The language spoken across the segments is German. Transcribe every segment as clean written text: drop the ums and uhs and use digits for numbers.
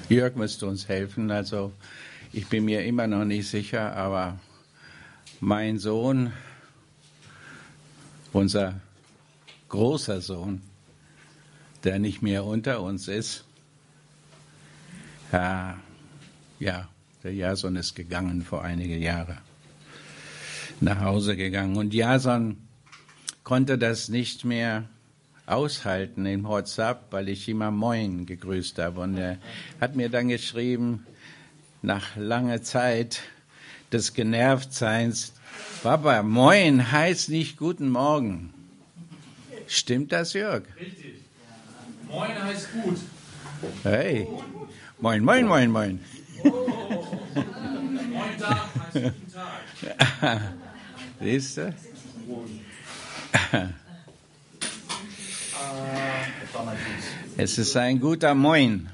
Jörg müsste uns helfen. Also ich bin mir immer noch nicht sicher, aber mein Sohn, unser großer Sohn, der nicht mehr unter uns ist, der Jason ist gegangen vor einige Jahre, nach Hause gegangen. Und Jason konnte das nicht mehr aushalten in WhatsApp, weil ich immer Moin gegrüßt habe. Und er hat mir dann geschrieben, nach langer Zeit des Genervtseins, Papa, Moin heißt nicht Guten Morgen. Stimmt das, Jörg? Richtig. Moin heißt gut. Hey, Moin, Moin, Moin, Moin. Moin Tag heißt guten Tag. Siehst du? Es ist ein guter Moin.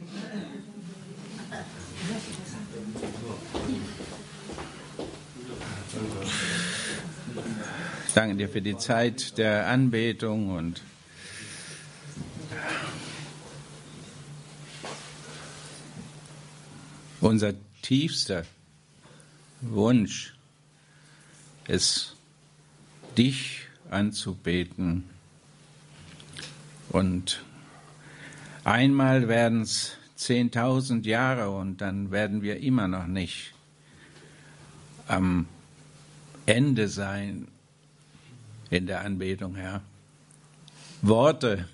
Danke dir für die Zeit der Anbetung und unser tiefster Wunsch ist, dich anzubeten. Und einmal werden es 10.000 Jahre und dann werden wir immer noch nicht am Ende sein in der Anbetung, Herr. Worte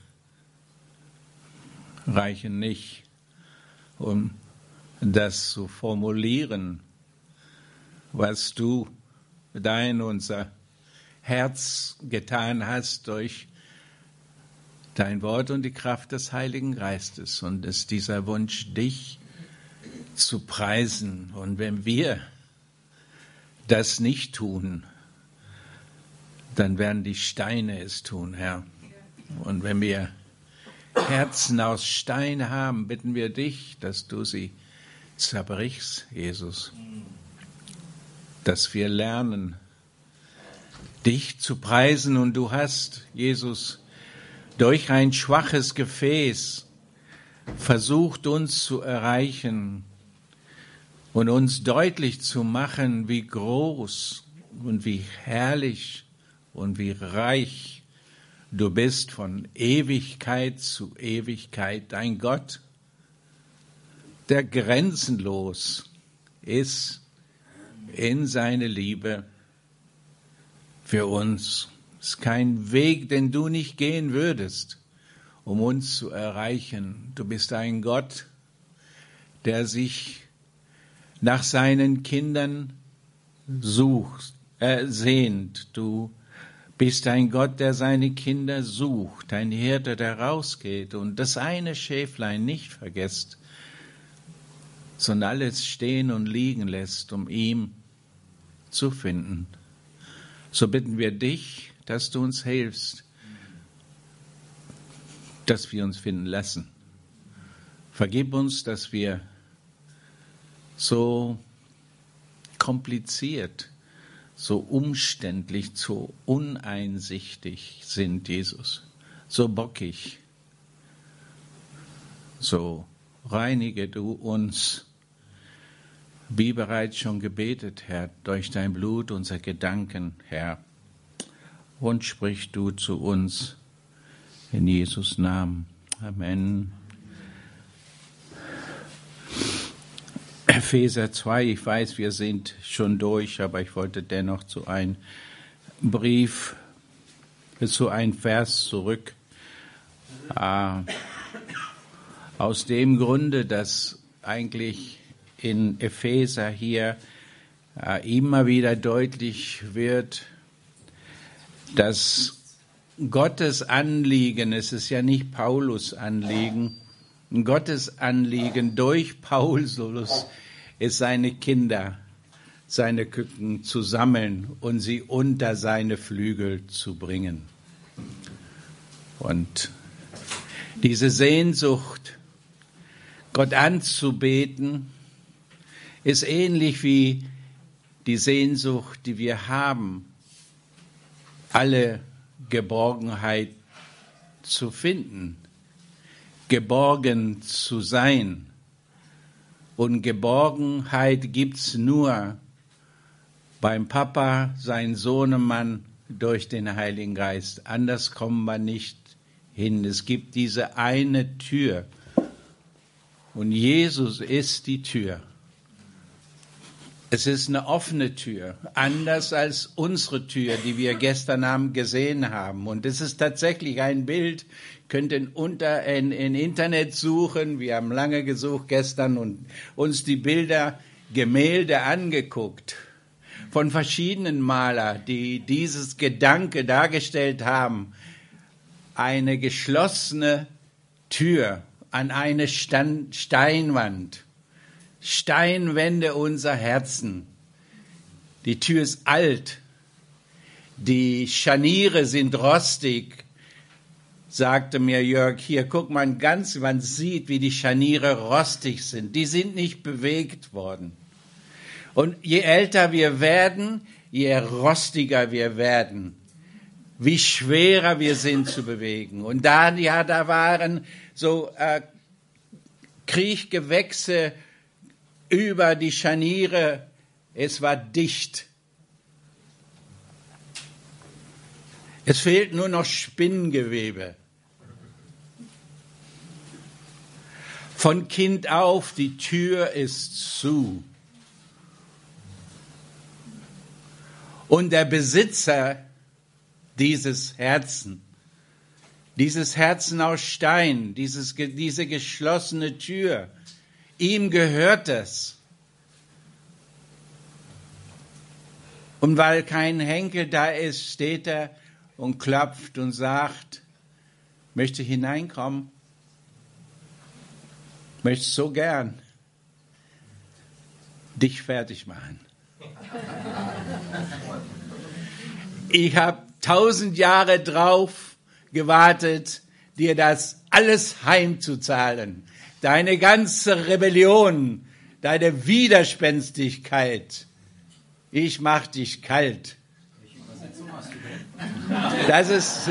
reichen nicht, um das zu formulieren, was du in unser Herz getan hast durch dein Wort und die Kraft des Heiligen Geistes. Und es ist dieser Wunsch, dich zu preisen. Und wenn wir das nicht tun, dann werden die Steine es tun, Herr. Und wenn wir Herzen aus Stein haben, bitten wir dich, dass du sie zerbrichst, Jesus. Dass wir lernen, dich zu preisen. Und du hast, Jesus, durch ein schwaches Gefäß versucht, uns zu erreichen und uns deutlich zu machen, wie groß und wie herrlich und wie reich du bist von Ewigkeit zu Ewigkeit, dein Gott, der grenzenlos ist in seine Liebe für uns. Es ist kein Weg, den du nicht gehen würdest, um uns zu erreichen. Du bist ein Gott, der sich nach seinen Kindern sehnt. Du bist ein Gott, der seine Kinder sucht, ein Hirte, der rausgeht und das eine Schäflein nicht vergisst, sondern alles stehen und liegen lässt, um ihm zu finden. So bitten wir dich, dass du uns hilfst, dass wir uns finden lassen. Vergib uns, dass wir so kompliziert, so umständlich, so uneinsichtig sind, Jesus, so bockig. So reinige du uns, wie bereits schon gebetet, Herr, durch dein Blut unser Gedanken, Herr, und sprich du zu uns in Jesus' Namen. Amen. Epheser 2, ich weiß, wir sind schon durch, aber ich wollte dennoch zu einem Vers zurück. Aus dem Grunde, dass eigentlich in Epheser hier immer wieder deutlich wird, dass Gottes Anliegen, es ist ja nicht Paulus Anliegen, Gottes Anliegen durch Paulus ist, seine Kinder, seine Küken zu sammeln und sie unter seine Flügel zu bringen. Und diese Sehnsucht, Gott anzubeten, ist ähnlich wie die Sehnsucht, die wir haben, alle Geborgenheit zu finden, geborgen zu sein Und Geborgenheit gibt's nur beim Papa, sein Sohnemann, durch den Heiligen Geist. Anders kommen wir nicht hin. Es gibt diese eine Tür. Und Jesus ist die Tür. Es ist eine offene Tür, anders als unsere Tür, die wir gestern Abend gesehen haben. Und es ist tatsächlich ein Bild, könnt ihr in Internet suchen. Wir haben lange gesucht gestern und uns die Gemälde angeguckt von verschiedenen Malern, die dieses Gedanke dargestellt haben. Eine geschlossene Tür an eine Steinwand. Steinwände unser Herzen. Die Tür ist alt. Die Scharniere sind rostig, sagte mir Jörg. Hier, guck mal man sieht, wie die Scharniere rostig sind. Die sind nicht bewegt worden. Und je älter wir werden, je rostiger wir werden, wie schwerer wir sind zu bewegen. Und da waren so Kriechgewächse über die Scharniere, es war dicht. Es fehlt nur noch Spinngewebe. Von Kind auf, die Tür ist zu. Und der Besitzer dieses Herzen aus Stein, diese geschlossene Tür, ihm gehört es. Und weil kein Henkel da ist, steht er und klopft und sagt, möchte hineinkommen? Möchte so gern dich fertig machen. Ich habe 1000 Jahre drauf gewartet, dir das alles heimzuzahlen. Deine ganze Rebellion, deine Widerspenstigkeit. Ich mach dich kalt. Das ist...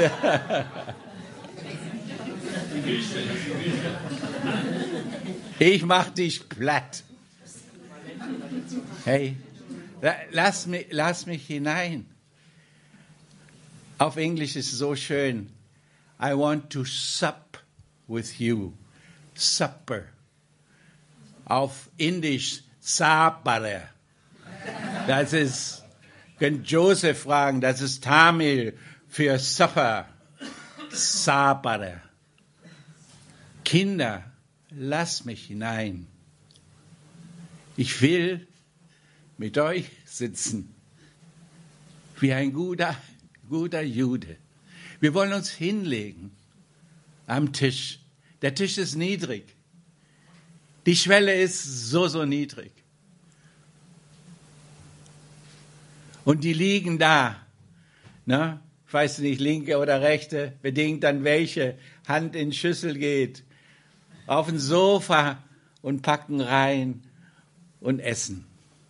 Ich mach dich platt. Hey, lass mich hinein. Auf Englisch ist es so schön. I want to sup with you. Supper. Auf Indisch Sapare. Das ist, könnt Joseph fragen, das ist Tamil für Supper. Sapare. Kinder, lass mich hinein. Ich will mit euch sitzen. Wie ein guter Jude. Wir wollen uns hinlegen am Tisch. Der Tisch ist niedrig. Die Schwelle ist so niedrig. Und die liegen da. Ne? Ich weiß nicht, linke oder rechte, bedingt an welche Hand in die Schüssel geht. Auf dem Sofa und packen rein und essen.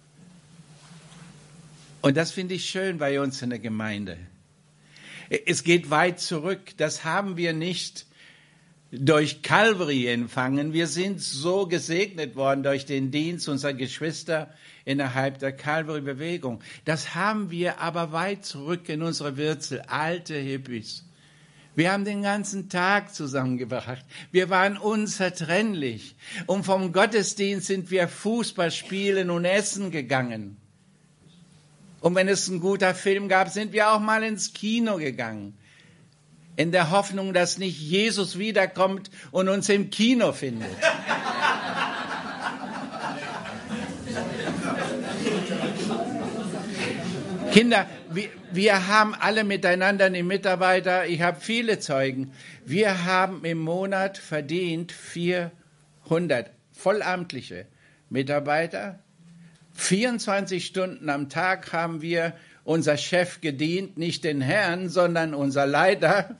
Und das finde ich schön bei uns in der Gemeinde. Es geht weit zurück. Das haben wir nicht durch Calvary empfangen. Wir sind so gesegnet worden durch den Dienst unserer Geschwister innerhalb der Calvary-Bewegung. Das haben wir aber weit zurück in unsere Wurzel, alte Hippies. Wir haben den ganzen Tag zusammengebracht. Wir waren unzertrennlich. Und vom Gottesdienst sind wir Fußball spielen und essen gegangen. Und wenn es einen guten Film gab, sind wir auch mal ins Kino gegangen. In der Hoffnung, dass nicht Jesus wiederkommt und uns im Kino findet. Kinder, wir haben alle miteinander die Mitarbeiter, ich habe viele Zeugen, wir haben im Monat verdient 400 vollamtliche Mitarbeiter. 24 Stunden am Tag haben wir unser Chef gedient, nicht den Herrn, sondern unser Leiter.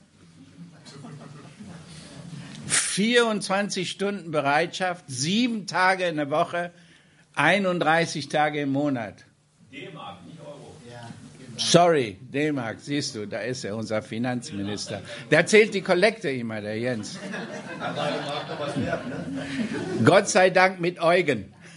24 Stunden Bereitschaft, 7 Tage in der Woche, 31 Tage im Monat. D-Mark, nicht Euro. Sorry, D-Mark, siehst du, da ist er, unser Finanzminister. Der zählt die Kollekte immer, der Jens. Gott sei Dank mit Eugen.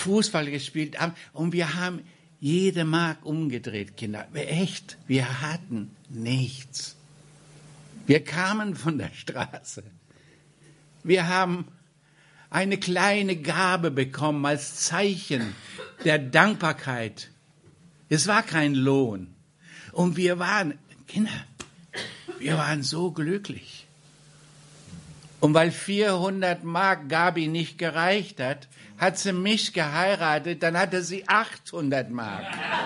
Fußball gespielt haben und wir haben jede Mark umgedreht, Kinder. Echt, wir hatten nichts. Wir kamen von der Straße. Wir haben eine kleine Gabe bekommen als Zeichen der Dankbarkeit. Es war kein Lohn. Und wir waren, Kinder, wir waren so glücklich. Und weil 400 Mark Gabi nicht gereicht hat sie mich geheiratet, dann hatte sie 800 Mark.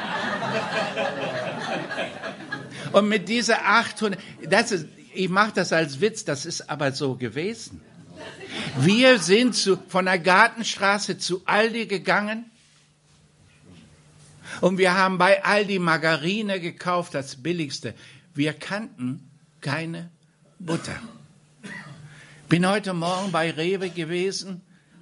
Und mit dieser 800, ich mache das als Witz, das ist aber so gewesen. Wir sind von der Gartenstraße zu Aldi gegangen und wir haben bei Aldi Margarine gekauft, das Billigste. Wir kannten keine Butter. Bin heute Morgen bei Rewe gewesen,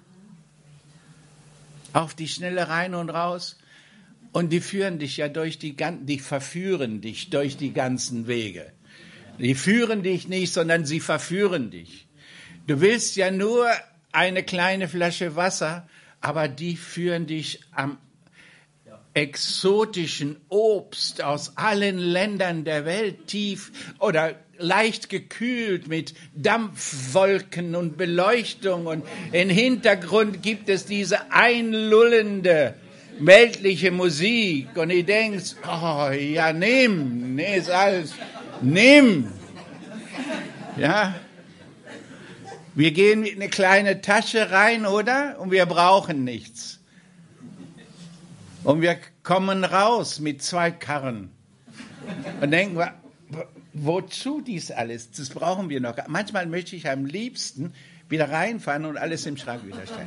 auf die Schnelle rein und raus. Und die führen dich ja die verführen dich durch die ganzen Wege. Die führen dich nicht, sondern sie verführen dich. Du willst ja nur eine kleine Flasche Wasser, aber die führen dich am exotischen Obst aus allen Ländern der Welt tief oder leicht gekühlt mit Dampfwolken und Beleuchtung und im Hintergrund gibt es diese einlullende weltliche Musik und du denkst, oh ja, nimm, ist alles, nimm. Ja, wir gehen mit einer kleinen Tasche rein, oder? Und wir brauchen nichts. Und wir kommen raus mit 2 Karren und denken, wozu dies alles? Das brauchen wir noch. Manchmal möchte ich am liebsten wieder reinfahren und alles im Schrank wieder stellen.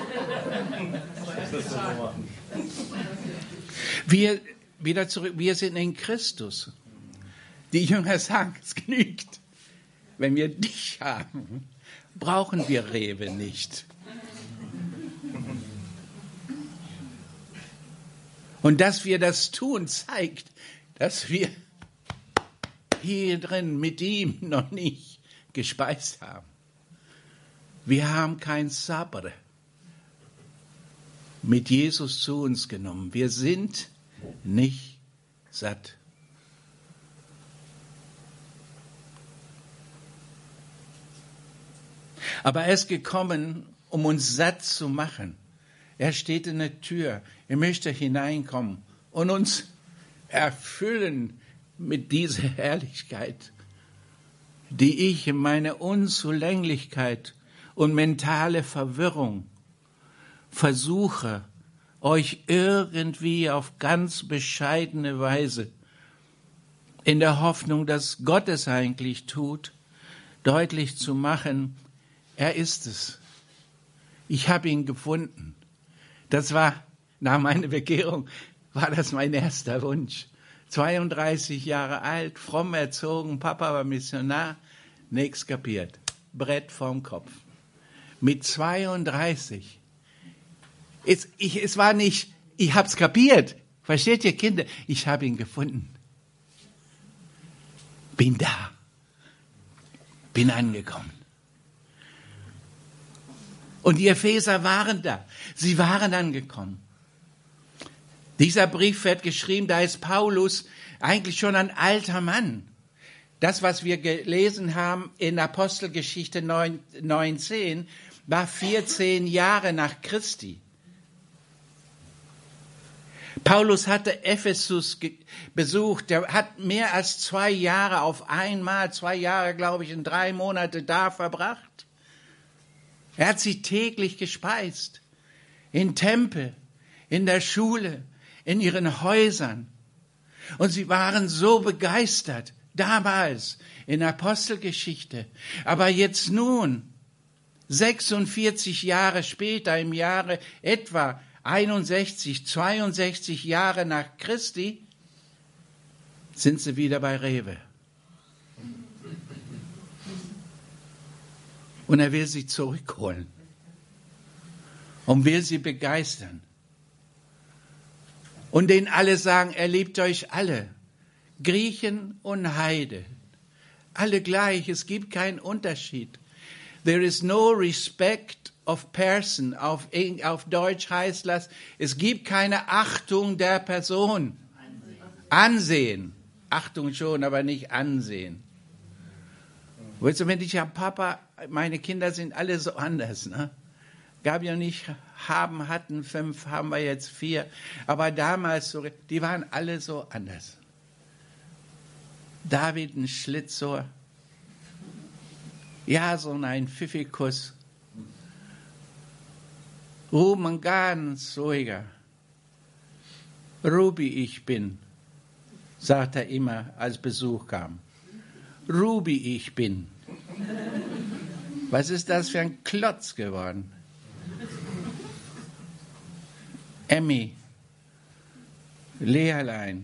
Wieder zurück, wir sind in Christus. Die Jünger sagen, es genügt. Wenn wir dich haben, brauchen wir Rewe nicht. Und dass wir das tun, zeigt, dass wir hier drin mit ihm noch nicht gespeist haben. Wir haben kein Sabber mit Jesus zu uns genommen. Wir sind nicht satt. Aber er ist gekommen, um uns satt zu machen. Er steht in der Tür. Er möchte hineinkommen und uns erfüllen mit dieser Herrlichkeit, die ich in meiner Unzulänglichkeit und mentale Verwirrung versuche, euch irgendwie auf ganz bescheidene Weise, in der Hoffnung, dass Gott es eigentlich tut, deutlich zu machen, er ist es. Ich habe ihn gefunden. Das war, nach meiner Bekehrung, war das mein erster Wunsch. 32 Jahre alt, fromm erzogen, Papa war Missionar, nichts kapiert. Brett vorm Kopf. Mit 32. Es war nicht, ich hab's kapiert. Versteht ihr, Kinder? Ich habe ihn gefunden. Bin da. Bin angekommen. Und die Epheser waren da. Sie waren angekommen. Dieser Brief wird geschrieben, da ist Paulus eigentlich schon ein alter Mann. Das, was wir gelesen haben in Apostelgeschichte 19, war 14 Jahre nach Christi. Paulus hatte Ephesus besucht. Er hat mehr als 2 Jahre auf einmal, 2 Jahre, glaube ich, in 3 Monate da verbracht. Er hat sie täglich gespeist. In Tempel, in der Schule, in ihren Häusern. Und sie waren so begeistert, damals in Apostelgeschichte. Aber jetzt nun, 46 Jahre später, im Jahre etwa 61, 62 Jahre nach Christi, sind sie wieder bei Rewe. Und er will sie zurückholen und will sie begeistern. Und denen alle sagen, er liebt euch alle, Griechen und Heide, alle gleich, es gibt keinen Unterschied. There is no respect of person. Auf Deutsch heißt das, es gibt keine Achtung der Person. Ansehen. Achtung schon, aber nicht Ansehen. Weißt du, wenn ich ja Papa, meine Kinder sind alle so anders, ne? Gab ja nicht hatten 5, haben wir jetzt 4. Aber damals, so, die waren alle so anders. David ein Schlitzohr. Jason ein Pfiffikus. Ruben ein ganz ruhiger. Ruby ich bin, sagt er immer, als Besuch kam. Ruby ich bin. Was ist das für ein Klotz geworden? Emmy, Leerlein,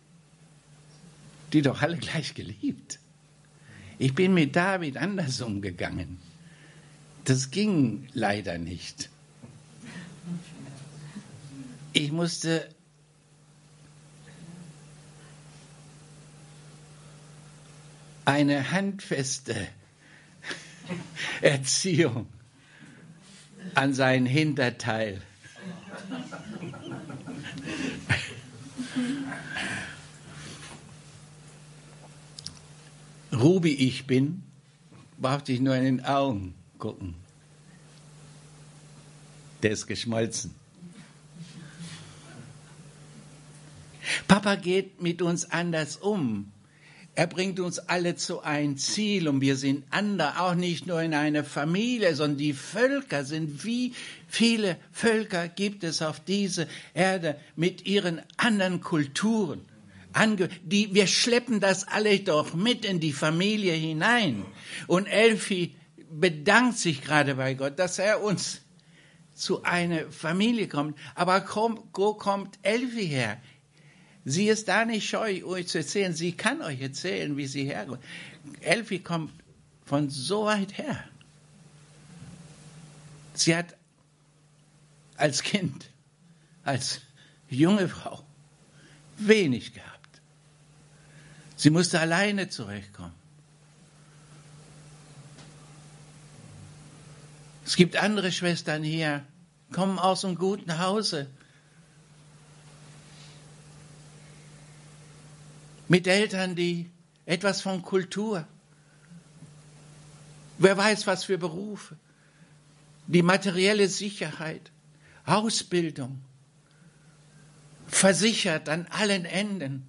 die doch alle gleich geliebt. Ich bin mit David anders umgegangen. Das ging leider nicht. Ich musste eine handfeste Erziehung an sein Hinterteil. Ruby ich bin, brauchte ich nur in den Augen gucken. Der ist geschmolzen. Papa geht mit uns anders um. Er bringt uns alle zu einem Ziel und wir sind andere, auch nicht nur in einer Familie, sondern die Völker sind, wie viele Völker gibt es auf dieser Erde mit ihren anderen Kulturen. Wir schleppen das alle doch mit in die Familie hinein. Und Elfi bedankt sich gerade bei Gott, dass er uns zu einer Familie kommt. Aber wo kommt Elfi her? Sie ist da nicht scheu, euch zu erzählen. Sie kann euch erzählen, wie sie herkommt. Elfi kommt von so weit her. Sie hat als Kind, als junge Frau wenig gehabt. Sie musste alleine zurechtkommen. Es gibt andere Schwestern hier, kommen aus einem guten Hause. Mit Eltern, die etwas von Kultur. Wer weiß, was für Berufe. Die materielle Sicherheit, Ausbildung, versichert an allen Enden.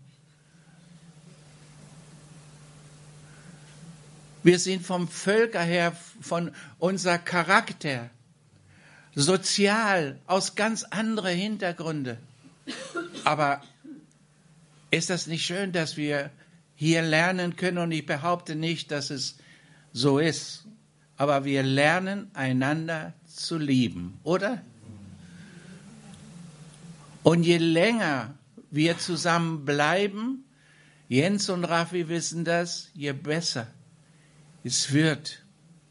Wir sind vom Völker her, von unser Charakter, sozial, aus ganz anderen Hintergründen. Aber ist das nicht schön, dass wir hier lernen können? Und ich behaupte nicht, dass es so ist. Aber wir lernen, einander zu lieben, oder? Und je länger wir zusammen bleiben, Jens und Raffi wissen das, je besser es wird.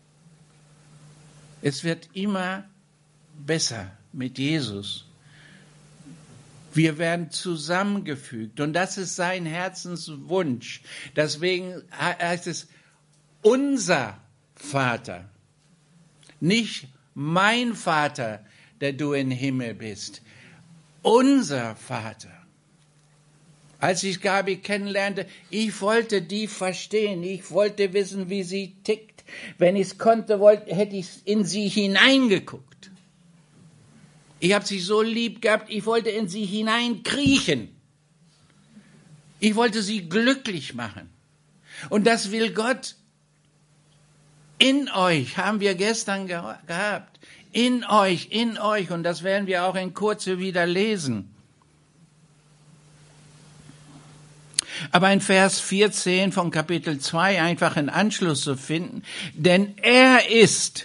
Es wird immer besser mit Jesus. Wir werden zusammengefügt und das ist sein Herzenswunsch. Deswegen heißt es unser Vater, nicht mein Vater, der du im Himmel bist. Unser Vater. Als ich Gabi kennenlernte, ich wollte die verstehen, ich wollte wissen, wie sie tickt. Wenn ich es konnte, hätte ich in sie hineingeguckt. Ich habe sie so lieb gehabt, ich wollte in sie hineinkriechen. Ich wollte sie glücklich machen. Und das will Gott. In euch, haben wir gestern gehabt. In euch. Und das werden wir auch in Kürze wieder lesen. Aber in Vers 14 von Kapitel 2 einfach einen Anschluss zu finden. Denn er ist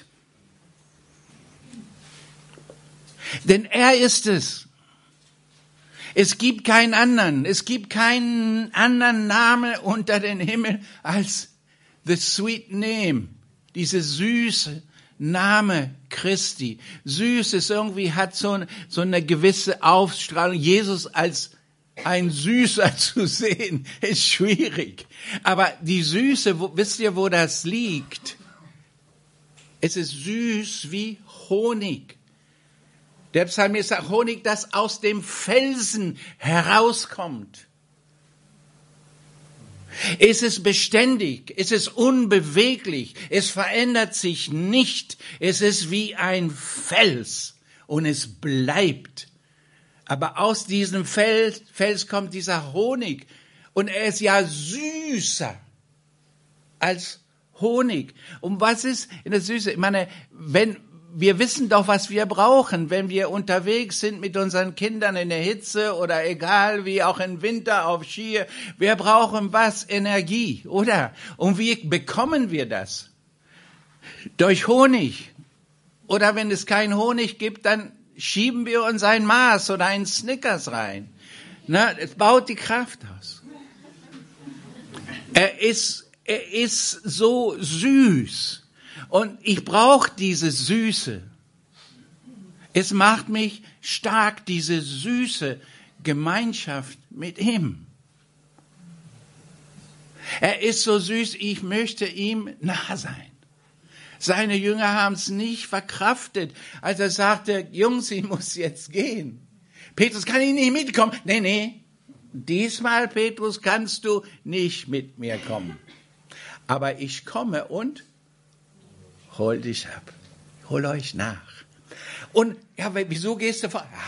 es. Es gibt keinen anderen. Es gibt keinen anderen Namen unter den Himmel als the sweet name. Diese süße Name Christi. Süß ist irgendwie, hat so eine gewisse Ausstrahlung. Jesus als ein Süßer zu sehen, ist schwierig. Aber die Süße, wisst ihr, wo das liegt? Es ist süß wie Honig. Der Psalmist sagt, Honig, das aus dem Felsen herauskommt. Es ist beständig, es ist unbeweglich, es verändert sich nicht. Es ist wie ein Fels und es bleibt. Aber aus diesem Fels kommt dieser Honig und er ist ja süßer als Honig. Und was ist in der Süße? Ich meine, wir wissen doch, was wir brauchen, wenn wir unterwegs sind mit unseren Kindern in der Hitze oder egal wie, auch im Winter auf Ski. Wir brauchen was? Energie, oder? Und wie bekommen wir das? Durch Honig. Oder wenn es keinen Honig gibt, dann schieben wir uns ein Mars oder einen Snickers rein. Na, es baut die Kraft aus. Er ist so süß. Und ich brauche diese Süße. Es macht mich stark, diese süße Gemeinschaft mit ihm. Er ist so süß, ich möchte ihm nah sein. Seine Jünger haben es nicht verkraftet, als er sagte, Jungs, ich muss jetzt gehen. Petrus, kann ich nicht mitkommen? Nee, diesmal, Petrus, kannst du nicht mit mir kommen. Aber ich komme und hol dich ab. Hol euch nach. Und ja, wieso gehst du vor?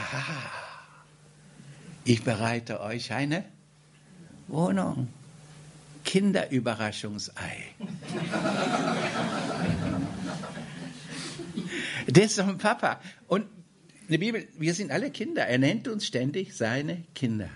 Ich bereite euch eine Wohnung. Kinderüberraschungsei. Das ist doch ein Papa. Und in der Bibel, wir sind alle Kinder. Er nennt uns ständig seine Kinder.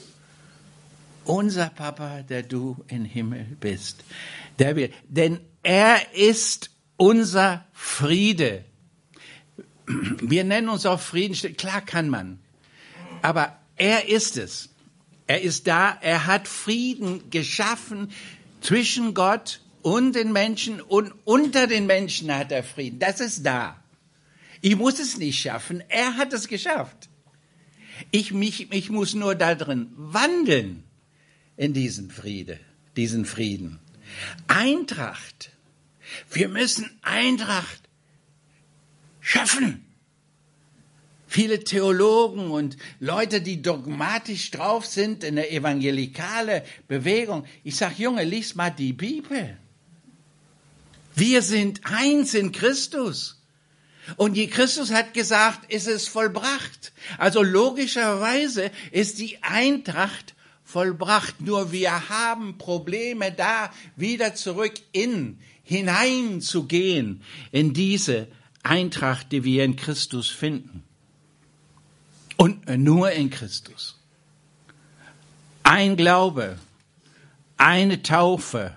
Unser Papa, der du im Himmel bist, der will. Denn er ist unser Friede. Wir nennen uns auch Frieden. Klar kann man. Aber er ist es. Er ist da. Er hat Frieden geschaffen zwischen Gott und den Menschen und unter den Menschen hat er Frieden. Das ist da. Ich muss es nicht schaffen. Er hat es geschafft. Ich muss nur da drin wandeln in diesen Frieden. Eintracht. Wir müssen Eintracht schaffen. Viele Theologen und Leute, die dogmatisch drauf sind in der evangelikalen Bewegung. Ich sag, Junge, lies mal die Bibel. Wir sind eins in Christus. Und Christus hat gesagt, es ist vollbracht. Also logischerweise ist die Eintracht vollbracht. Nur wir haben Probleme da, wieder zurück hineinzugehen in diese Eintracht, die wir in Christus finden. Und nur in Christus. Ein Glaube, eine Taufe,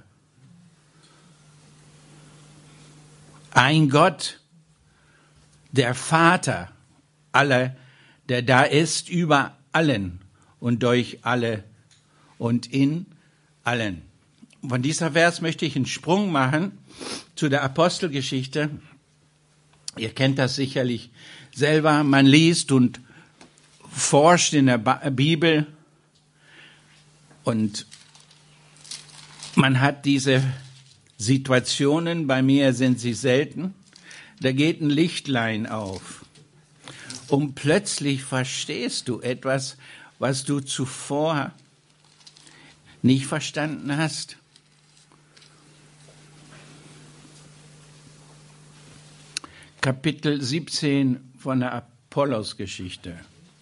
ein Gott, der Vater aller, der da ist über allen und durch alle und in allen. Von dieser Vers möchte ich einen Sprung machen zu der Apostelgeschichte. Ihr kennt das sicherlich selber. Man liest und forscht in der Bibel und man hat diese Situationen, bei mir sind sie selten, da geht ein Lichtlein auf und plötzlich verstehst du etwas, was du zuvor nicht verstanden hast. Kapitel 17 von der Apollos-Geschichte.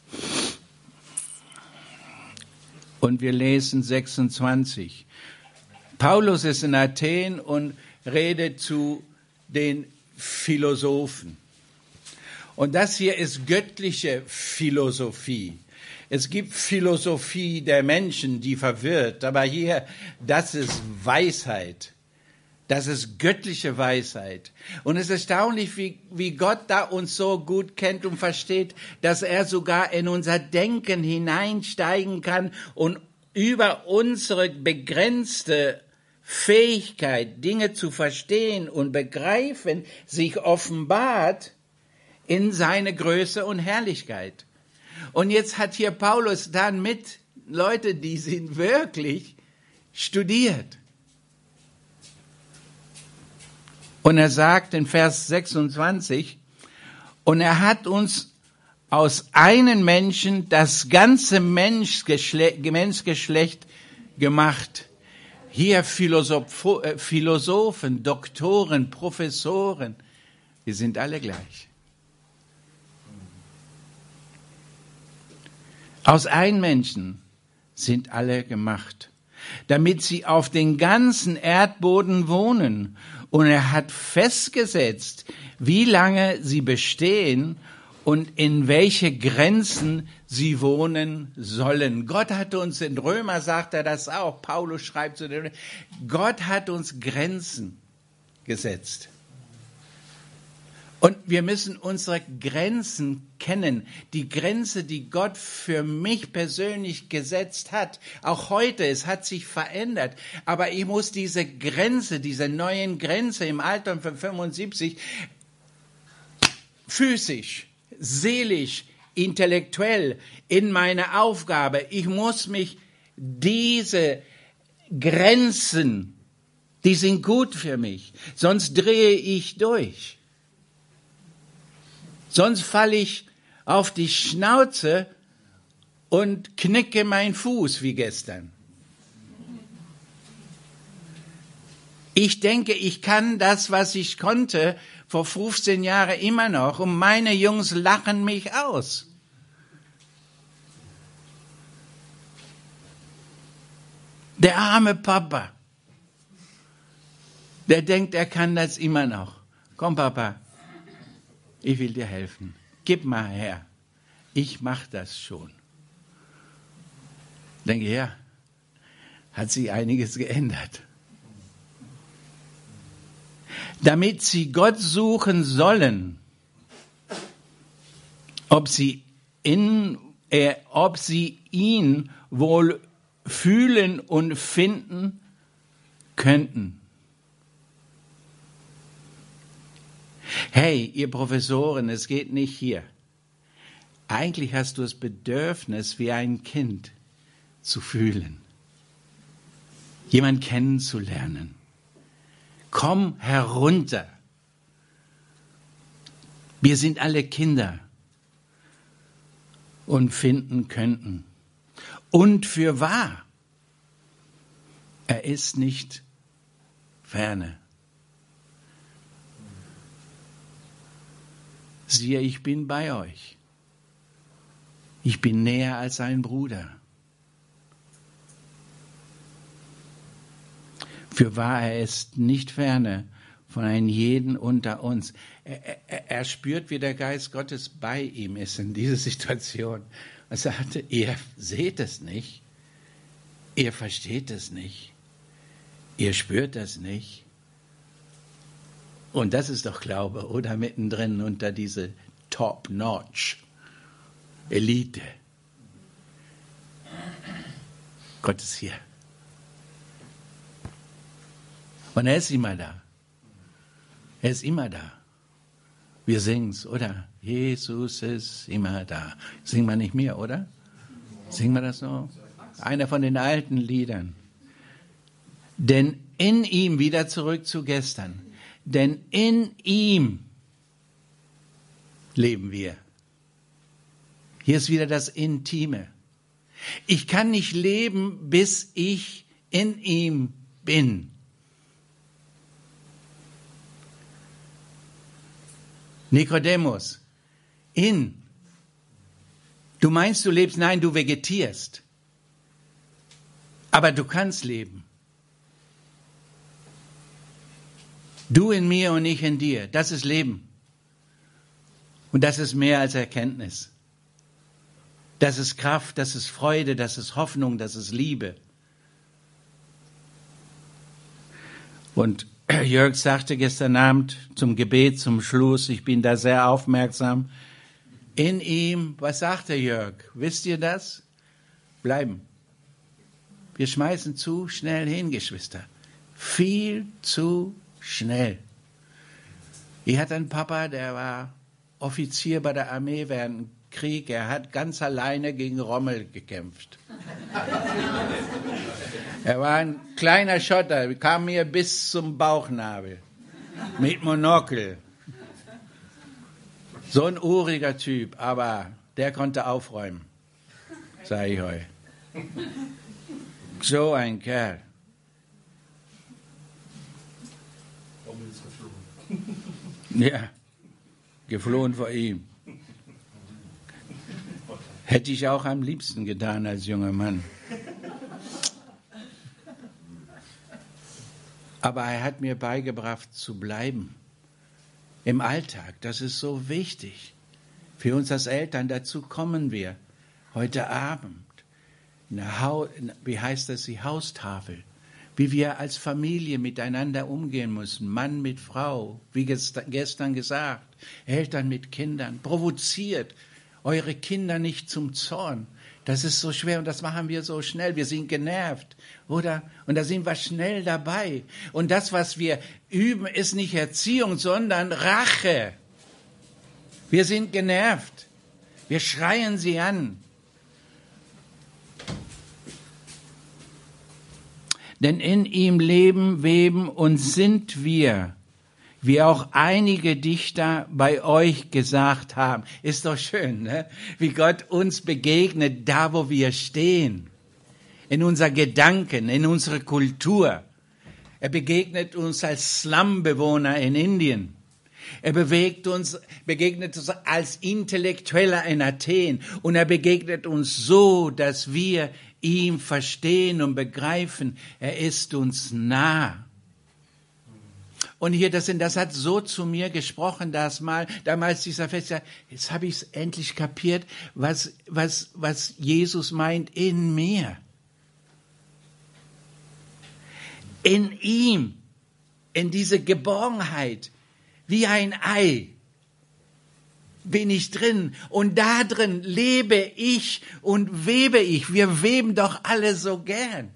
Und wir lesen 26. Paulus ist in Athen und redet zu den Philosophen. Und das hier ist göttliche Philosophie. Es gibt Philosophie der Menschen, die verwirrt, aber hier, das ist Weisheit. Das ist göttliche Weisheit. Und es ist erstaunlich, wie Gott da uns so gut kennt und versteht, dass er sogar in unser Denken hineinsteigen kann und über unsere begrenzte Fähigkeit, Dinge zu verstehen und begreifen, sich offenbart in seine Größe und Herrlichkeit. Und jetzt hat hier Paulus dann mit Leute, die sind wirklich studiert. Und er sagt in Vers 26, und er hat uns aus einem Menschen das ganze Menschgeschlecht gemacht. Hier Philosophen, Doktoren, Professoren, wir sind alle gleich. Aus einem Menschen sind alle gemacht, damit sie auf den ganzen Erdboden wohnen. Und er hat festgesetzt, wie lange sie bestehen und in welche Grenzen sie wohnen sollen. Gott hat uns, in Römer sagt er das auch, Paulus schreibt zu den Römern, Gott hat uns Grenzen gesetzt. Und wir müssen unsere Grenzen kennen. Die Grenze, die Gott für mich persönlich gesetzt hat. Auch heute, es hat sich verändert. Aber ich muss diese Grenze, diese neuen Grenze im Alter von 75, physisch, seelisch, intellektuell, in meiner Aufgabe, ich muss mich diese Grenzen, die sind gut für mich, sonst drehe ich durch. Sonst falle ich auf die Schnauze und knicke meinen Fuß wie gestern. Ich denke, ich kann das, was ich konnte vor 15 Jahren immer noch, und meine Jungs lachen mich aus. Der arme Papa, der denkt, er kann das immer noch. Komm, Papa. Ich will dir helfen. Gib mal her. Ich mache das schon. Denke, ja, hat sich einiges geändert. Damit sie Gott suchen sollen, ob sie ihn wohl fühlen und finden könnten. Hey, ihr Professoren, es geht nicht hier. Eigentlich hast du das Bedürfnis, wie ein Kind zu fühlen, jemanden kennenzulernen. Komm herunter. Wir sind alle Kinder und finden könnten. Und fürwahr, er ist nicht ferne. Siehe, ich bin bei euch. Ich bin näher als ein Bruder. Fürwahr, er ist nicht ferne von einem jeden unter uns. Er spürt, wie der Geist Gottes bei ihm ist in dieser Situation. Er sagte, ihr seht es nicht, ihr versteht es nicht, ihr spürt es nicht. Und das ist doch Glaube, oder? Mittendrin unter diese Top-Notch-Elite. Gott ist hier. Und er ist immer da. Er ist immer da. Wir singen's, oder? Jesus ist immer da. Singen wir nicht mehr, oder? Singen wir das noch? Einer von den alten Liedern. Denn in ihm, wieder zurück zu gestern, denn in ihm leben wir. Hier ist wieder das Intime. Ich kann nicht leben, bis ich in ihm bin. Nikodemus, du meinst, du lebst? Nein, du vegetierst. Aber du kannst leben. Du in mir und ich in dir. Das ist Leben. Und das ist mehr als Erkenntnis. Das ist Kraft, das ist Freude, das ist Hoffnung, das ist Liebe. Und Jörg sagte gestern Abend zum Gebet, zum Schluss, ich bin da sehr aufmerksam, in ihm, was sagte Jörg? Wisst ihr das? Bleiben. Wir schmeißen zu schnell hin, Geschwister. Viel zu schnell. Ich hatte einen Papa, der war Offizier bei der Armee während dem Krieg. Er hat ganz alleine gegen Rommel gekämpft. Er war ein kleiner Schotter, kam mir bis zum Bauchnabel. mit Monokel. So ein uriger Typ, aber der konnte aufräumen, sage ich euch. So ein Kerl. Rommel ist geflohen. Ja, geflohen vor ihm. Hätte ich auch am liebsten getan als junger Mann. Aber er hat mir beigebracht zu bleiben. Im Alltag, das ist so wichtig. Für uns als Eltern, dazu kommen wir heute Abend. Wie heißt das, die Haustafel? Wie wir als Familie miteinander umgehen müssen. Mann mit Frau, wie gestern gesagt. Eltern mit Kindern. Provoziert eure Kinder nicht zum Zorn. Das ist so schwer und das machen wir so schnell. Wir sind genervt, oder? Und da sind wir schnell dabei. Und das, was wir üben, ist nicht Erziehung, sondern Rache. Wir sind genervt. Wir schreien sie an. Denn in ihm leben, weben und sind wir, wie auch einige Dichter bei euch gesagt haben. Ist doch schön, ne? Wie Gott uns begegnet, da wo wir stehen. In unser Gedanken, in unsere Kultur. Er begegnet uns als Slumbewohner in Indien. Er begegnet uns als Intellektueller in Athen. Und er begegnet uns so, dass wir ihm verstehen und begreifen. Er ist uns nah. Und hier, das hat so zu mir gesprochen, damals dieser Fest, jetzt habe ich es endlich kapiert, was Jesus meint in mir. In ihm, in diese Geborgenheit, wie ein Ei, bin ich drin. Und da drin lebe ich und webe ich. Wir weben doch alle so gern.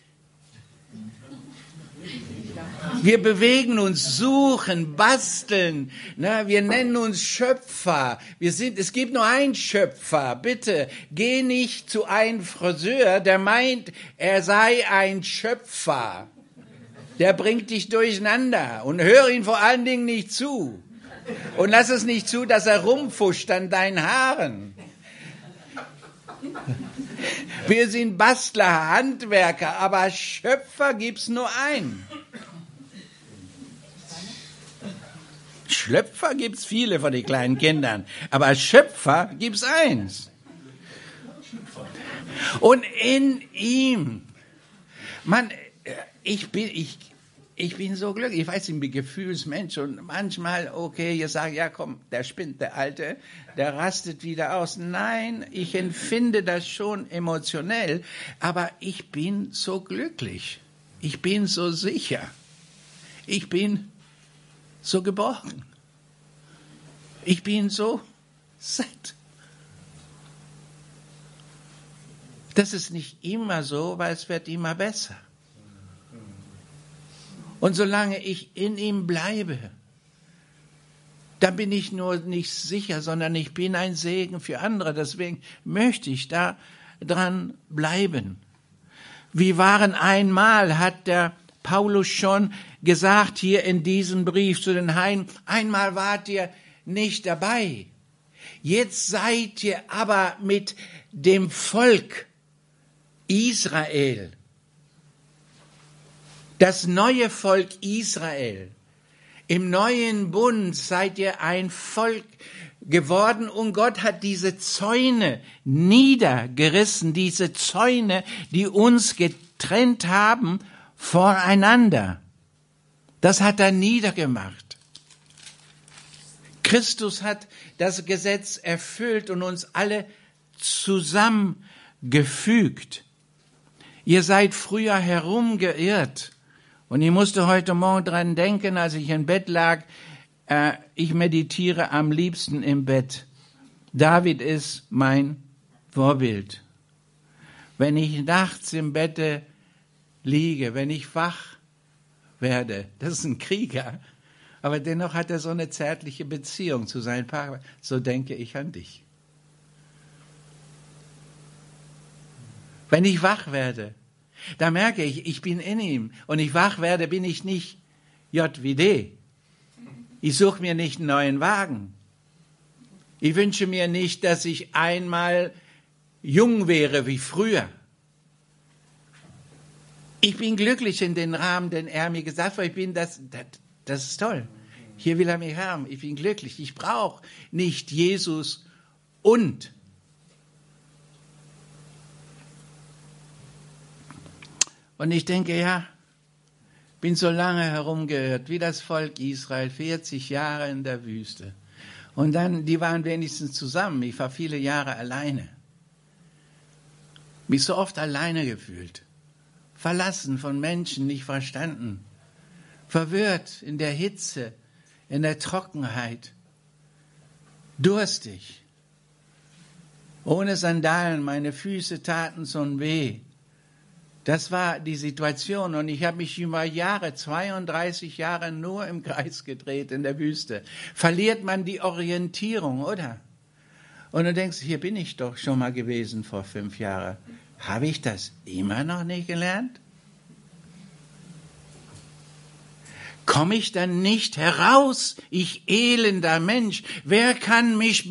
Wir bewegen uns, suchen, basteln. Ne? Wir nennen uns Schöpfer. Es gibt nur einen Schöpfer. Bitte, geh nicht zu einem Friseur, der meint, er sei ein Schöpfer. Der bringt dich durcheinander. Und hör ihn vor allen Dingen nicht zu. Und lass es nicht zu, dass er rumfuscht an deinen Haaren. Wir sind Bastler, Handwerker, aber Schöpfer gibt's nur einen. Schlöpfer gibt's viele von den kleinen Kindern, aber Schöpfer gibt's eins. Und in ihm, Mann, ich bin so glücklich. Ich weiß, ich bin Gefühlsmensch und manchmal, okay, ihr sagt, ja komm, der spinnt, der Alte, der rastet wieder aus. Nein, ich empfinde das schon emotionell, aber ich bin so glücklich. Ich bin so sicher. Ich bin so geborgen. Ich bin so satt. Das ist nicht immer so, weil es wird immer besser. Und solange ich in ihm bleibe, dann bin ich nur nicht sicher, sondern ich bin ein Segen für andere. Deswegen möchte ich da dran bleiben. Wir waren einmal, hat der Paulus schon gesagt hier in diesem Brief zu den Heiden, einmal wart ihr nicht dabei. Jetzt seid ihr aber mit dem Volk Israel, das neue Volk Israel. Im neuen Bund seid ihr ein Volk geworden und Gott hat diese Zäune niedergerissen, diese Zäune, die uns getrennt haben voreinander. Das hat er niedergemacht. Christus hat das Gesetz erfüllt und uns alle zusammengefügt. Ihr seid früher herumgeirrt. Und ich musste heute Morgen dran denken, als ich im Bett lag, ich meditiere am liebsten im Bett. David ist mein Vorbild. Wenn ich nachts im Bett liege, wenn ich wach werde, das ist ein Krieger, aber dennoch hat er so eine zärtliche Beziehung zu seinem Partner. So denke ich an dich. Wenn ich wach werde, da merke ich, ich bin in ihm. Und ich wach werde, bin ich nicht J wie D. Ich suche mir nicht einen neuen Wagen. Ich wünsche mir nicht, dass ich einmal jung wäre wie früher. Ich bin glücklich in den Rahmen, den er mir gesagt hat. Ich bin das ist toll. Hier will er mich haben. Ich bin glücklich. Ich brauche nicht Jesus und. Und ich denke, ja, bin so lange herumgeirrt, wie das Volk Israel, 40 Jahre in der Wüste. Und dann, die waren wenigstens zusammen. Ich war viele Jahre alleine. Mich so oft alleine gefühlt. Verlassen von Menschen, nicht verstanden. Verwirrt in der Hitze, in der Trockenheit. Durstig. Ohne Sandalen, meine Füße taten so weh. Das war die Situation und ich habe mich über Jahre, 32 Jahre nur im Kreis gedreht in der Wüste. Verliert man die Orientierung, oder? Und du denkst, hier bin ich doch schon mal gewesen vor 5 Jahren. Habe ich das immer noch nicht gelernt? Komme ich dann nicht heraus, ich elender Mensch? Wer kann mich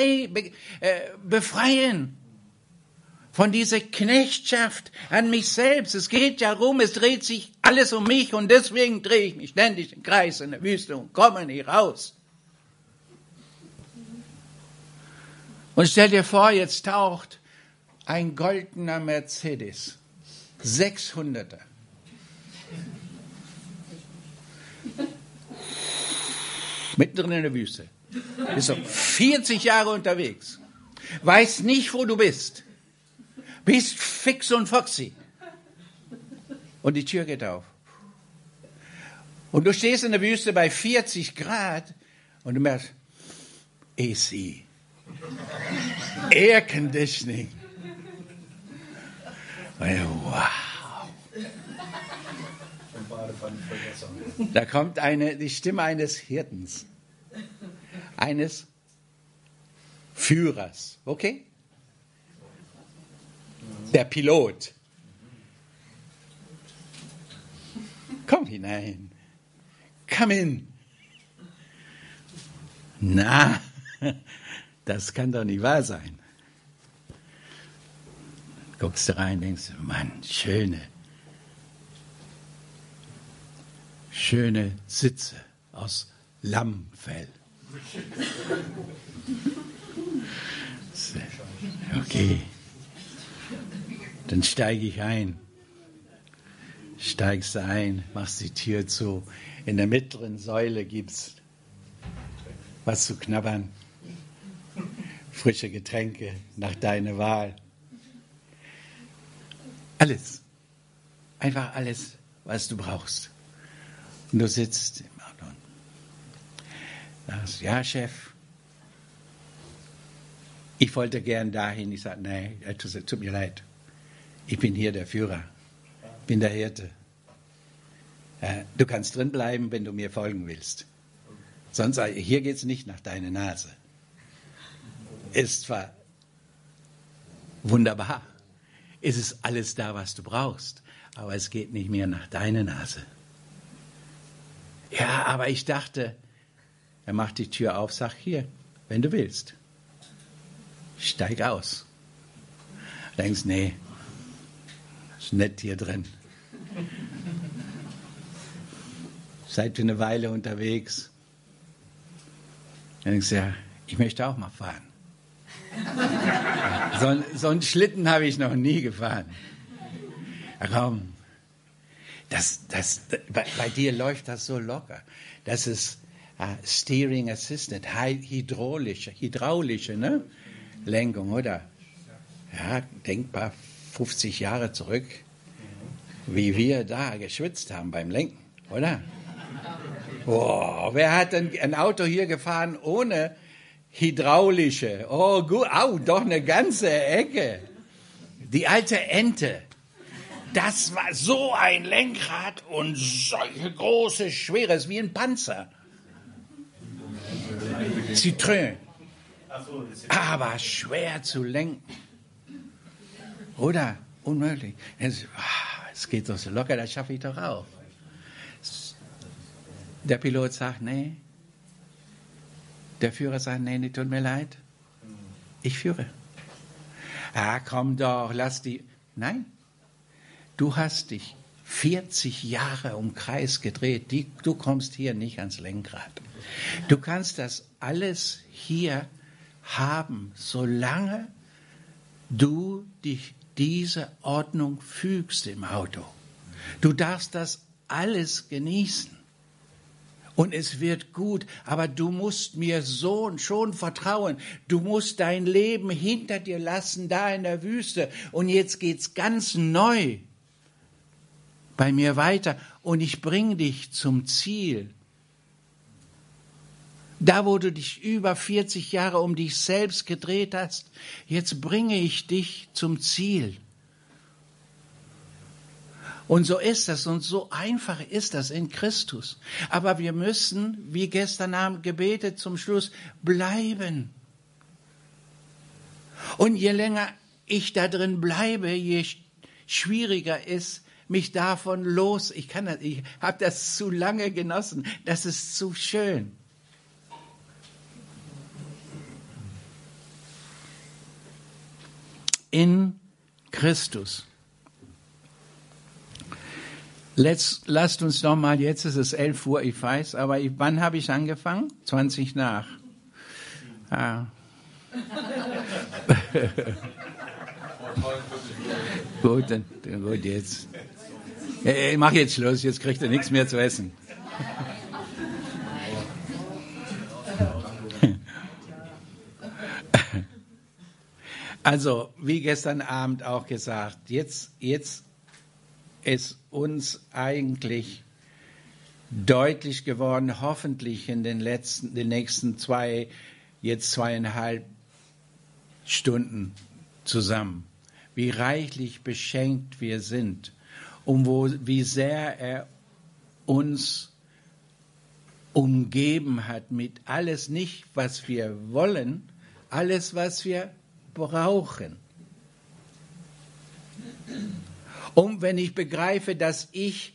befreien? Von dieser Knechtschaft an mich selbst. Es geht ja rum, es dreht sich alles um mich und deswegen drehe ich mich ständig im Kreis in der Wüste und komme nicht raus. Und stell dir vor, jetzt taucht ein goldener Mercedes, 600er. Mittendrin in der Wüste. Ist so 40 Jahre unterwegs. Weiß nicht, wo du bist. Bist fix und foxy. Und die Tür geht auf. Und du stehst in der Wüste bei 40 Grad und du merkst, AC, Air Conditioning. Wow. Da kommt die Stimme eines Hirtens, eines Führers, okay? Der Pilot. Komm hinein. Come in. Na, das kann doch nicht wahr sein. Guckst du rein, denkst du, Mann, schöne Sitze aus Lammfell. Okay. Dann steige ich ein. Steigst du ein, machst die Tür zu. In der mittleren Säule gibt's was zu knabbern. Frische Getränke nach deiner Wahl. Alles. Einfach alles, was du brauchst. Und du sitzt im Auto. Sagst, ja, Chef. Ich wollte gern dahin. Ich sage, nein, tut mir leid. Ich bin hier der Führer, bin der Hirte. Du kannst drin bleiben, wenn du mir folgen willst. Sonst, hier geht es nicht nach deiner Nase. Ist zwar wunderbar, es ist alles da, was du brauchst, aber es geht nicht mehr nach deiner Nase. Ja, aber ich dachte, er macht die Tür auf, sagt, hier, wenn du willst, steig aus. Du denkst, nee, ist nett hier drin. Seid ihr eine Weile unterwegs? Dann denkst du, ja, ich möchte auch mal fahren. So einen Schlitten habe ich noch nie gefahren. Ja, komm, bei dir läuft das so locker. Das ist Steering Assistant, hydraulische ne? Lenkung, oder? Ja, denkbar 50 Jahre zurück, wie wir da geschwitzt haben beim Lenken, oder? Oh, wer hat denn ein Auto hier gefahren ohne hydraulische? Oh, gut, doch eine ganze Ecke. Die alte Ente. Das war so ein Lenkrad und solche große, schweres wie ein Panzer. Citroën. Aber schwer zu lenken. Oder? Unmöglich. Es geht doch so locker, das schaffe ich doch auch. Der Pilot sagt, nee, Der Führer sagt, nee, tut mir leid. Ich führe. Ah, komm doch, lass die. Nein, du hast dich 40 Jahre um Kreis gedreht. Du kommst hier nicht ans Lenkrad. Du kannst das alles hier haben, solange du dich diese Ordnung fügst im Auto. Du darfst das alles genießen. Und es wird gut, aber du musst mir schon vertrauen. Du musst dein Leben hinter dir lassen, da in der Wüste. Und jetzt geht's ganz neu bei mir weiter. Und ich bringe dich zum Ziel. Da, wo du dich über 40 Jahre um dich selbst gedreht hast, jetzt bringe ich dich zum Ziel. Und so ist das und so einfach ist das in Christus. Aber wir müssen, wie gestern Abend gebetet, zum Schluss bleiben. Und je länger ich da drin bleibe, je schwieriger ist, mich davon los. Ich habe das zu lange genossen. Das ist zu schön. In Christus. Lasst uns noch mal, jetzt ist es 11 Uhr, ich weiß, aber wann habe ich angefangen? 20 nach. Ah. Gut, gut, jetzt. Ich mach jetzt Schluss, jetzt kriegt er nichts mehr zu essen. Also, wie gestern Abend auch gesagt, jetzt ist uns eigentlich deutlich geworden, hoffentlich in den nächsten 2,5 Stunden zusammen, wie reichlich beschenkt wir sind und wie sehr er uns umgeben hat mit alles nicht, was wir wollen, alles, was wir brauchen. Und wenn ich begreife, dass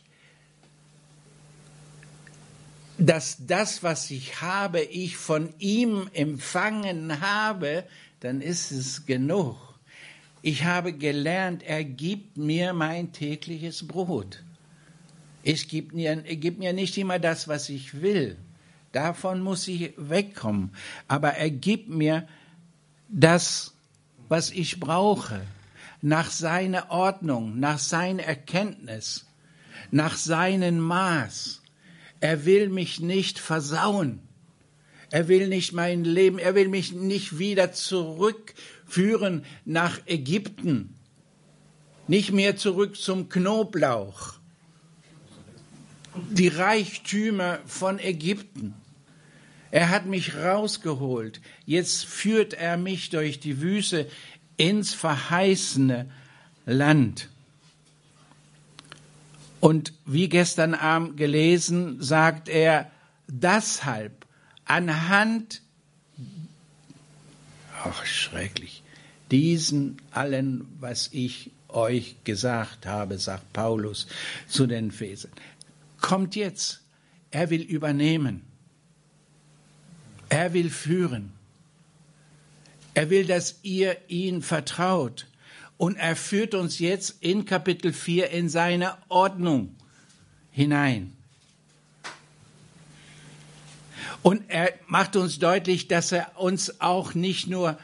das, was ich habe, ich von ihm empfangen habe, dann ist es genug. Ich habe gelernt, er gibt mir mein tägliches Brot. Er gibt mir nicht immer das, was ich will. Davon muss ich wegkommen. Aber er gibt mir das, was ich brauche. Nach seiner Ordnung, nach seiner Erkenntnis, nach seinem Maß. Er will mich nicht versauen. Er will nicht mein Leben, er will mich nicht wieder zurückführen nach Ägypten. Nicht mehr zurück zum Knoblauch. Die Reichtümer von Ägypten. Er hat mich rausgeholt. Jetzt führt er mich durch die Wüste ins verheißene Land. Und wie gestern Abend gelesen, sagt er, deshalb anhand, schrecklich, diesen allen, was ich euch gesagt habe, sagt Paulus zu den Ephesern, kommt jetzt, er will übernehmen, er will führen. Er will, dass ihr ihn vertraut. Und er führt uns jetzt in Kapitel 4 in seine Ordnung hinein. Und er macht uns deutlich, dass er uns auch nicht nur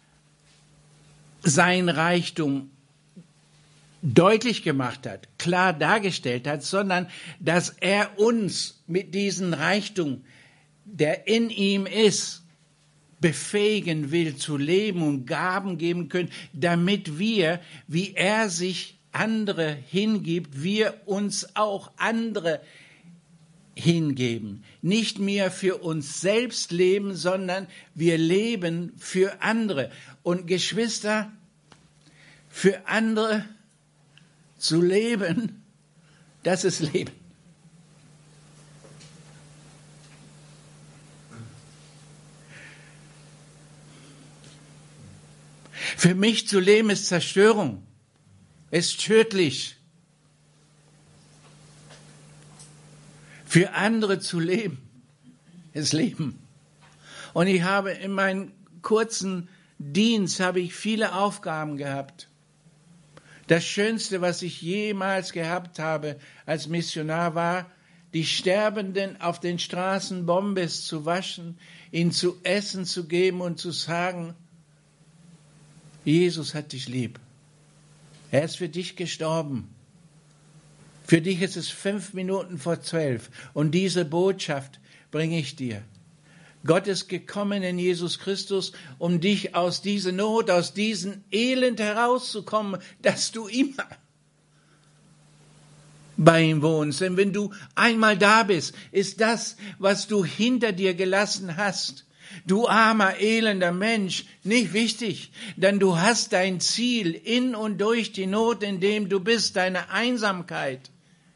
sein Reichtum deutlich gemacht hat, klar dargestellt hat, sondern dass er uns mit diesem Reichtum, der in ihm ist, befähigen will zu leben und Gaben geben können, damit wir, wie er sich andere hingibt, wir uns auch andere hingeben. Nicht mehr für uns selbst leben, sondern wir leben für andere. Und Geschwister, für andere zu leben, das ist Leben. Für mich zu leben ist Zerstörung, ist tödlich. Für andere zu leben ist Leben. Und ich habe in meinem kurzen Dienst habe ich viele Aufgaben gehabt. Das Schönste, was ich jemals gehabt habe als Missionar, war, die Sterbenden auf den Straßen Bombes zu waschen, ihnen zu essen zu geben und zu sagen, Jesus hat dich lieb. Er ist für dich gestorben. Für dich ist es 5 Minuten vor 12. Und diese Botschaft bringe ich dir. Gott ist gekommen in Jesus Christus, um dich aus dieser Not, aus diesem Elend herauszukommen, dass du immer bei ihm wohnst. Denn wenn du einmal da bist, ist das, was du hinter dir gelassen hast, du armer, elender Mensch, nicht wichtig. Denn du hast dein Ziel in und durch die Not, in dem du bist, deine Einsamkeit.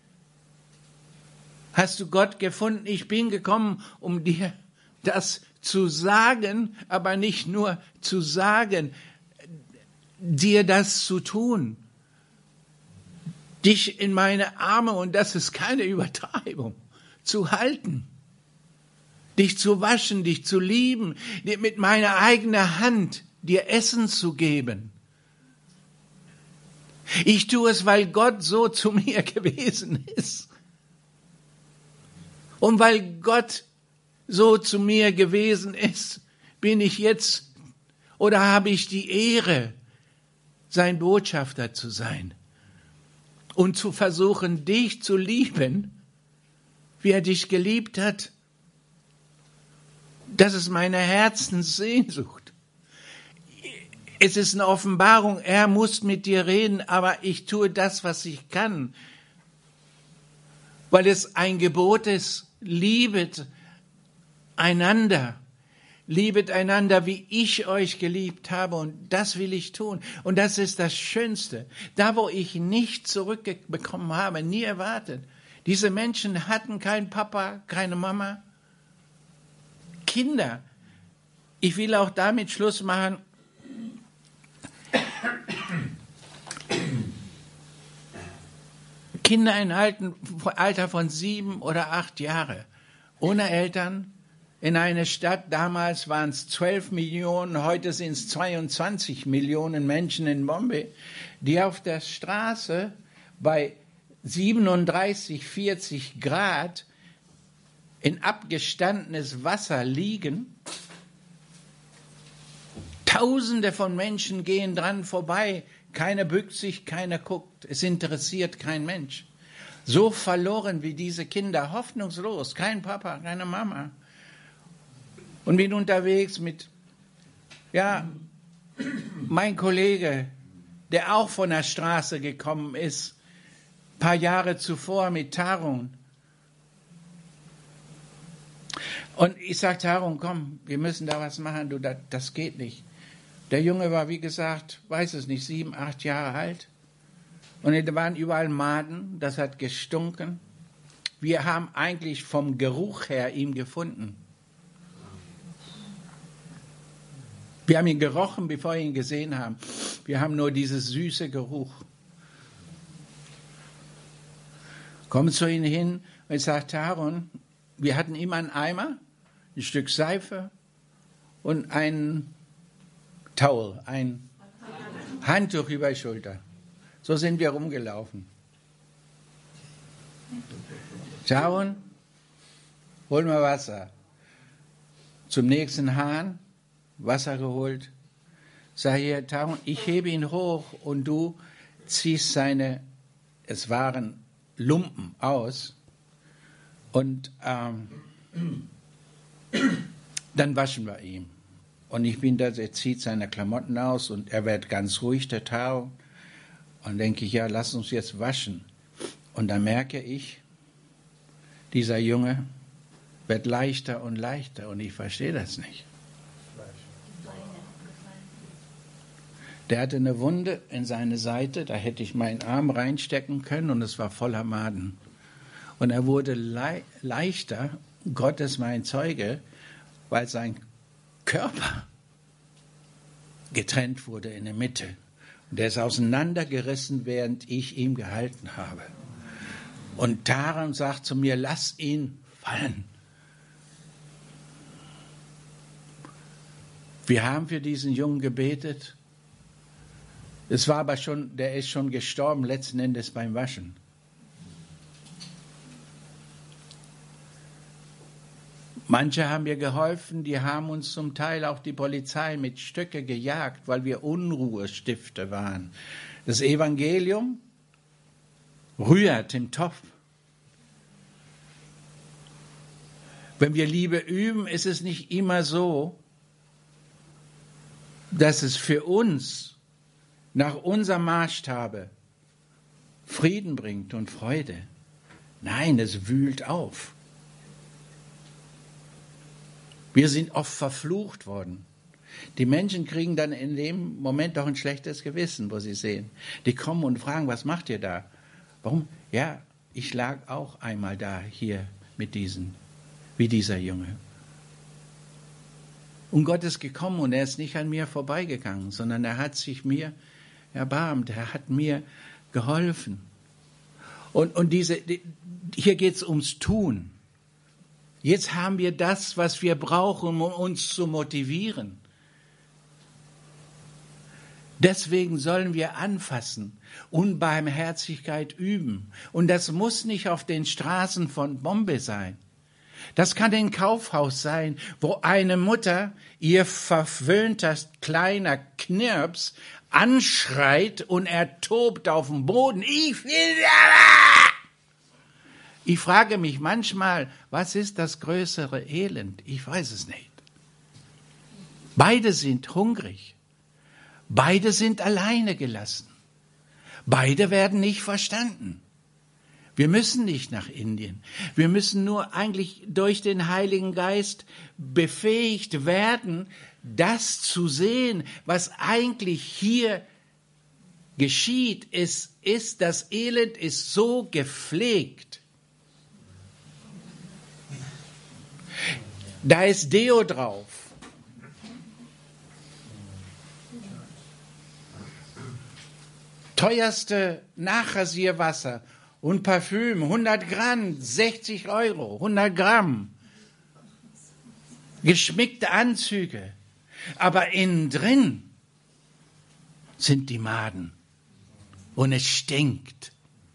Hast du Gott gefunden? Ich bin gekommen, um dir das zu sagen, aber nicht nur zu sagen, dir das zu tun. Dich in meine Arme, und das ist keine Übertreibung, zu halten. Dich zu waschen, dich zu lieben, dir mit meiner eigenen Hand dir Essen zu geben. Ich tue es, weil Gott so zu mir gewesen ist. Und weil Gott so zu mir gewesen ist, bin ich jetzt oder habe ich die Ehre, sein Botschafter zu sein und zu versuchen, dich zu lieben, wie er dich geliebt hat. Das ist meine Herzenssehnsucht. Es ist eine Offenbarung, er muss mit dir reden, aber ich tue das, was ich kann, weil es ein Gebot ist, liebet einander, wie ich euch geliebt habe, und das will ich tun. Und das ist das Schönste. Da, wo ich nicht zurückbekommen habe, nie erwartet. Diese Menschen hatten keinen Papa, keine Mama, Kinder. Ich will auch damit Schluss machen. Kinder im Alter von 7 oder 8 Jahre, ohne Eltern, in einer Stadt, damals waren es 12 Millionen, heute sind es 22 Millionen Menschen in Bombay, die auf der Straße bei 37, 40 Grad in abgestandenes Wasser liegen. Tausende von Menschen gehen dran vorbei. Keiner bückt sich, keiner guckt. Es interessiert kein Mensch. So verloren wie diese Kinder, hoffnungslos. Kein Papa, keine Mama. Und bin unterwegs mit, mein Kollege, der auch von der Straße gekommen ist, ein paar Jahre zuvor mit Tarun. Und ich sage, Tarun, komm, wir müssen da was machen, das geht nicht. Der Junge war, wie gesagt, weiß es nicht, 7, 8 Jahre alt. Und da waren überall Maden, das hat gestunken. Wir haben eigentlich vom Geruch her ihn gefunden. Wir haben ihn gerochen, bevor wir ihn gesehen haben. Wir haben nur dieses süße Geruch. Kommen zu ihm hin und ich sage, Tarun, wir hatten immer einen Eimer, ein Stück Seife und ein Towel, ein Handtuch über die Schulter. So sind wir rumgelaufen. Tarun, hol mal Wasser. Zum nächsten Hahn, Wasser geholt. Sag hier, Tarun, ich hebe ihn hoch und du ziehst es waren Lumpen aus und dann waschen wir ihn. Und ich bin da, er zieht seine Klamotten aus und er wird ganz ruhig, der Tarun. Und denke ich, ja, lass uns jetzt waschen. Und dann merke ich, dieser Junge wird leichter und leichter und ich verstehe das nicht. Der hatte eine Wunde in seine Seite, da hätte ich meinen Arm reinstecken können und es war voller Maden. Und er wurde leichter, Gott ist mein Zeuge, weil sein Körper getrennt wurde in der Mitte. Und er ist auseinandergerissen, während ich ihm gehalten habe. Und Tarun sagt zu mir, lass ihn fallen. Wir haben für diesen Jungen gebetet. Es war aber schon, der ist schon gestorben, letzten Endes beim Waschen. Manche haben mir geholfen, die haben uns zum Teil auch die Polizei mit Stöcke gejagt, weil wir Unruhestifter waren. Das Evangelium rührt im Topf. Wenn wir Liebe üben, ist es nicht immer so, dass es für uns nach unserem Maßstabe Frieden bringt und Freude. Nein, es wühlt auf. Wir sind oft verflucht worden. Die Menschen kriegen dann in dem Moment doch ein schlechtes Gewissen, wo sie sehen. Die kommen und fragen, was macht ihr da? Warum? Ja, ich lag auch einmal da, hier mit wie dieser Junge. Und Gott ist gekommen und er ist nicht an mir vorbeigegangen, sondern er hat sich mir erbarmt, er hat mir geholfen. Und hier geht es ums Tun. Jetzt haben wir das, was wir brauchen, um uns zu motivieren. Deswegen sollen wir anfassen und Barmherzigkeit üben. Und das muss nicht auf den Straßen von Bombay sein. Das kann ein Kaufhaus sein, wo eine Mutter ihr verwöhnter kleiner Knirps anschreit und er tobt auf dem Boden. Ich frage mich manchmal, was ist das größere Elend? Ich weiß es nicht. Beide sind hungrig. Beide sind alleine gelassen. Beide werden nicht verstanden. Wir müssen nicht nach Indien. Wir müssen nur eigentlich durch den Heiligen Geist befähigt werden, das zu sehen, was eigentlich hier geschieht. Das Elend ist so gepflegt. Da ist Deo drauf. Teuerste Nachrasierwasser und Parfüm, 100 Gramm, 60 €, 100 Gramm. Geschmickte Anzüge. Aber innen drin sind die Maden. Und es stinkt.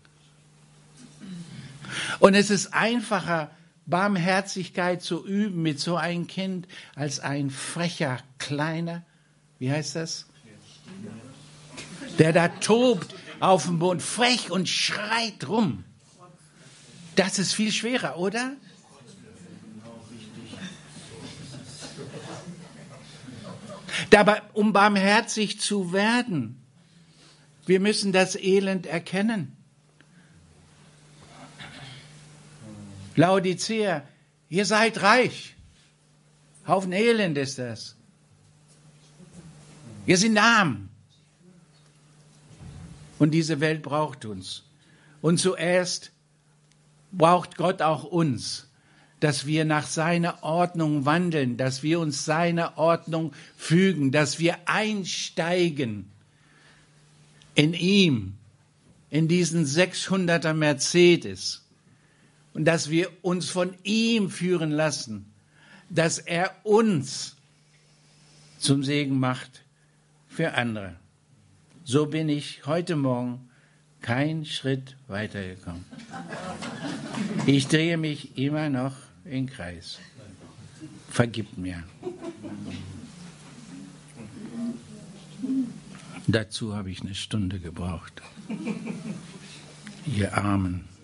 Und es ist einfacher, Barmherzigkeit zu üben mit so einem Kind, als ein frecher, kleiner, wie heißt das? Der da tobt auf dem Boden, frech und schreit rum. Das ist viel schwerer, oder? Dabei, um barmherzig zu werden, wir müssen das Elend erkennen. Laodicea, ihr seid reich. Haufen Elend ist das. Wir sind arm. Und diese Welt braucht uns. Und zuerst braucht Gott auch uns, dass wir nach seiner Ordnung wandeln, dass wir uns seiner Ordnung fügen, dass wir einsteigen in ihm, in diesen 600er Mercedes. Und dass wir uns von ihm führen lassen, dass er uns zum Segen macht für andere. So bin ich heute Morgen keinen Schritt weitergekommen. Ich drehe mich immer noch im Kreis. Vergib mir. Dazu habe ich eine Stunde gebraucht. Ihr Armen.